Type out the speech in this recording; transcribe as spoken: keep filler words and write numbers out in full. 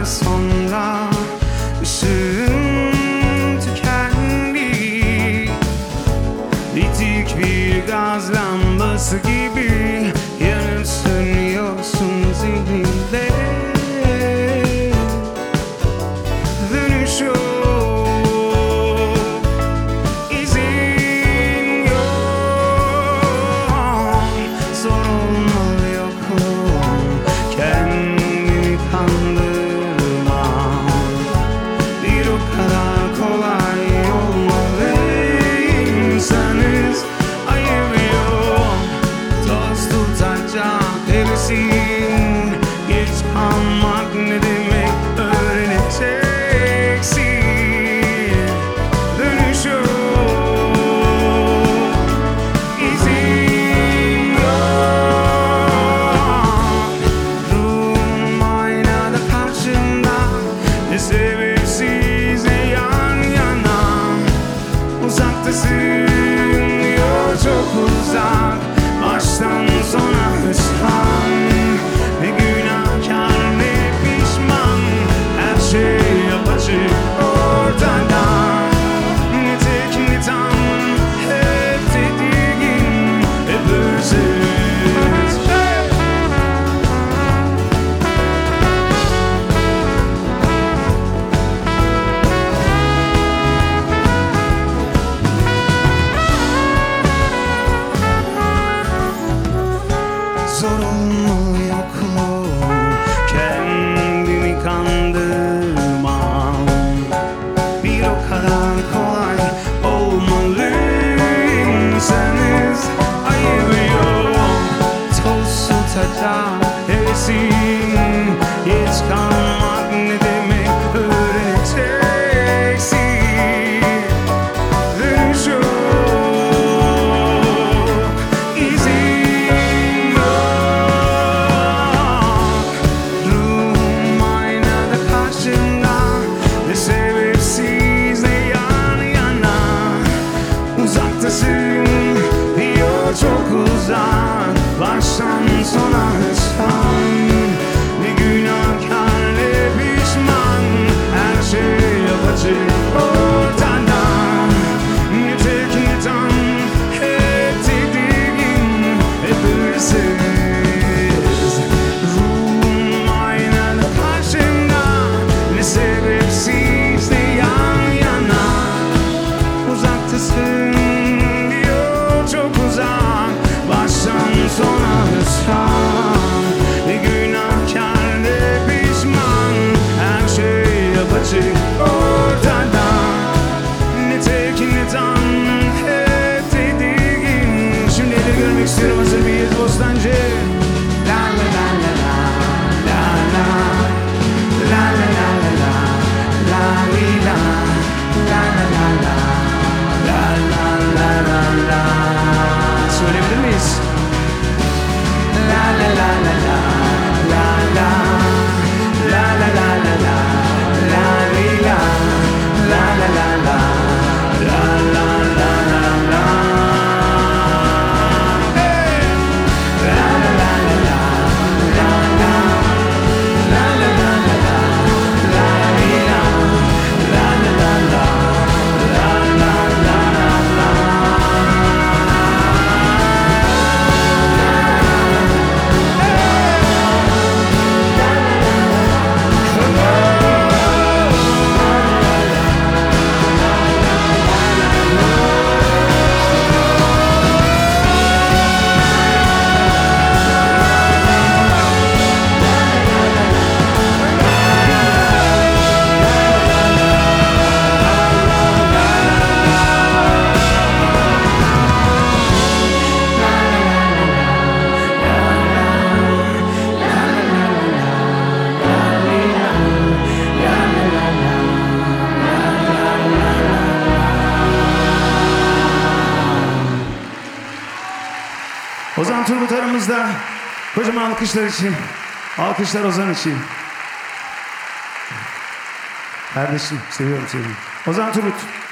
yıllar sonra ışığın tükendi. Bitik bir gaz lambası gibi yanıp sönüyorsun zihnimde. Dönüş yok, izin yok. Zor olmalı yokluğum, kendimi kandırmam. Bir o kadar kolay olmalı. İnsanız, ayıp yok. Toz tutacak hevesин. Geç kalmak ne demek öğreneceksin. Dönüş yok, izin yok. Ruhum aynada karşımda, ne sebepsiz ne yan yana. Uzaktasın diyor, çok uzak. Baştan sona hüsran. Ne günahkar ne pişman. Her şey apaçık ortada. Ne tek ne tam, hep tedirgin, hep hırsız. Zor olmalı yokluğum, kendimi kandırmam. Bir o kadar kolay olmalı. İnsanız, ayıp yok. Toz tutacak hevesin. Geç kalmak ne demek öğreneceksin. Dönüş yok, izin yok. Ruhum aynada karşımda, ne sebepsiz ne yan yana. Uzaktasın diyor, çok uzak. Baştan sona hüsran. Ne günahkar ne pişman. Her şey apaçık ortada. Ne tek ne tam, hep tedirgin, hep hırsız. Ruhum aynada karşımda, ne sebepsiz ne yan yana. Uzaktasın diyor, çok uzak. Baştan sona hüsran. Ne günahkar ne pişman. Her şey apaçık ortada. Ne tek ne tam, hep tedirgin. Şimdi de görmek istiyorum, hazır mıyız Bostancı? La la la la la, la la. La la la la la, la li la. La la la la, la la la la la. Söyleyebilir miyiz? La la la la la, la la. La la la la la, la li la. La la la la, la la la la la. Hey! La la la la la, la la. La la la la la, la li la. La la la la, la la la la. Ozan Turgut aramızda. Kocaman alkışlar için. Alkışlar Ozan için. Kardeşim, seviyorum seni. Ozan Turgut.